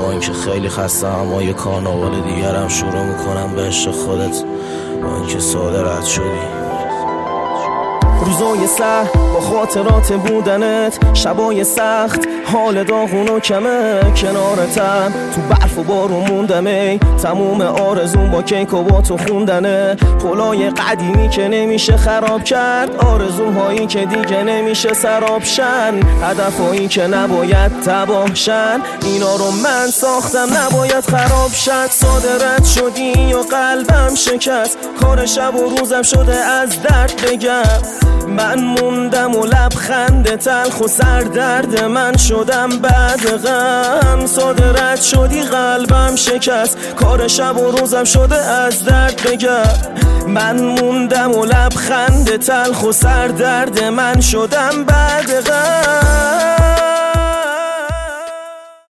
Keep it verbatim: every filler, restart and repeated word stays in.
با اینکه خیلی خسته اما یه کارناوال دیگرم شروع میکنم به عشق خودت، با اینکه ساده رد شدی. روزای سه با خاطرات بودنت، شبای سخت حال داغون و کمه، کنارتم تو برف و بارون موندم، ای تموم آرزون با کیک و با تو خوندنه، پلای قدیمی که نمیشه خراب کرد، آرزوهایی که دیگه نمیشه سراب شن، هدفهایی که نباید تباه شن، اینا رو من ساختم نباید خراب شد. ساده رد شدی و قلبم شکست، کار شب و روزم شده از درد بگم، من موندم و لبخند تلخ و سردرد من شدم بعد غم. ساده رد شدی قلبم شکست، کار شب و روزم شده از درد بگم، من موندم و لبخند تلخ و سردرد من شدم بعد غم.